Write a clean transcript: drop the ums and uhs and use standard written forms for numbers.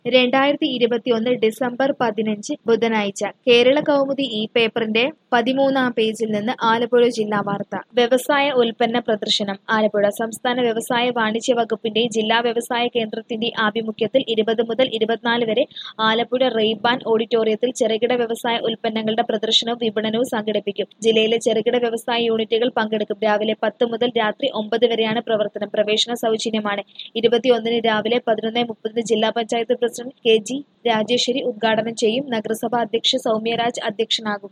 2021 December 15 ബുധനാഴ്ച കേരള കൗമുദി ഈ പേപ്പറിന്റെ 13-ാം പേജിൽ നിന്ന് ആലപ്പുഴ ജില്ലാ വാർത്ത. വ്യവസായ ഉൽപ്പന്ന പ്രദർശനം ആലപ്പുഴ. സംസ്ഥാന വ്യവസായ വാണിജ്യ വകുപ്പിന്റെ ജില്ലാ വ്യവസായ കേന്ദ്രത്തിന്റെ ആഭിമുഖ്യത്തിൽ 20 മുതൽ 24 വരെ ആലപ്പുഴ റെയ്ബാൻ ഓഡിറ്റോറിയത്തിൽ ചെറുകിട വ്യവസായ ഉൽപ്പന്നങ്ങളുടെ പ്രദർശനവും വിപണനവും സംഘടിപ്പിക്കും. ജില്ലയിലെ ചെറുകിട വ്യവസായ യൂണിറ്റുകൾ പങ്കെടുക്കും. രാവിലെ 10 മുതൽ രാത്രി 9 വരെയാണ് പ്രവർത്തനം. പ്രവേശനം സൗജന്യമാണ്. 21 രാവിലെ 11:30 ജില്ലാ പഞ്ചായത്ത് പ്രസിഡന്റ് കെ.ജി. രാജേശ്വരി ഉദ്ഘാടനം ചെയ്യും. നഗരസഭാ അധ്യക്ഷ സൗമ്യരാജ് അധ്യക്ഷനാകും.